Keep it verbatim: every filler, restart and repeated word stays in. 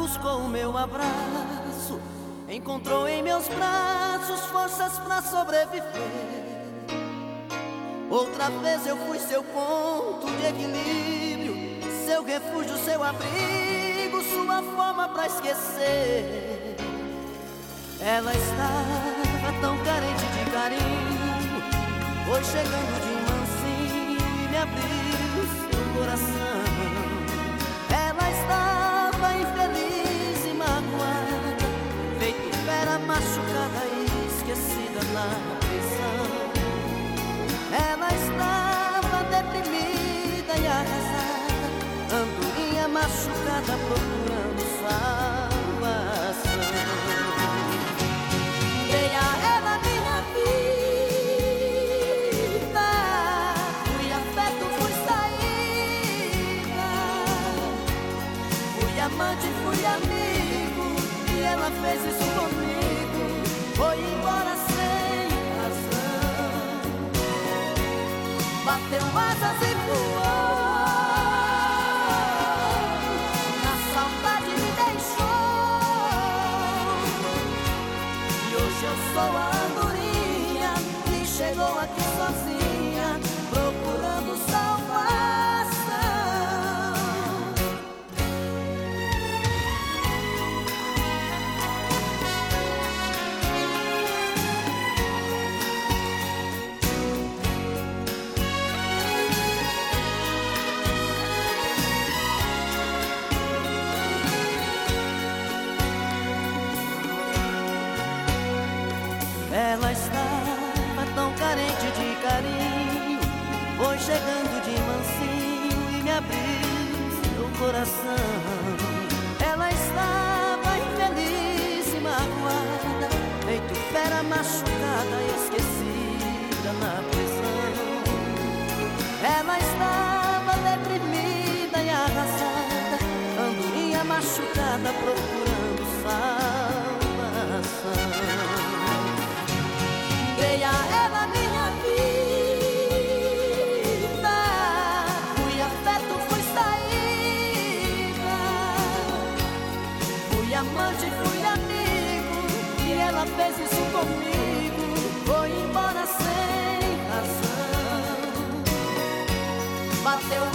buscou o meu abraço, encontrou em meus braços forças pra sobreviver. Outra vez eu fui seu ponto de equilíbrio, seu refúgio, seu abrigo, sua forma pra esquecer. Ela estava tão carente de carinho, foi chegando de mansinho e me abriu seu coração. Ela estava infeliz e magoada, feito fera machucada e esquecida na prisão. Ela estava deprimida e arrasada, andorinha machucada procurando salvação. Dei a ela minha vida, fui afeto, fui saída, fui amante, fui amigo, e ela fez isso comigo. Foi embora sem razão, bateu asas e voou, na saudade me deixou. E hoje eu sou a andorinha que chegou aqui sozinha, procurando salvação. Ela estava tão carente de carinho, foi chegando de mansinho e me abriu seu coração. Ela estava infeliz e magoada, feito fera machucada e esquecida na prisão. Ela estava deprimida e arrasada, andorinha machucada procurando salvação. Dei a ela minha vida, fui afeto, fui saída, fui amante, fui amigo, e ela fez isso comigo. Foi embora sem razão, bateu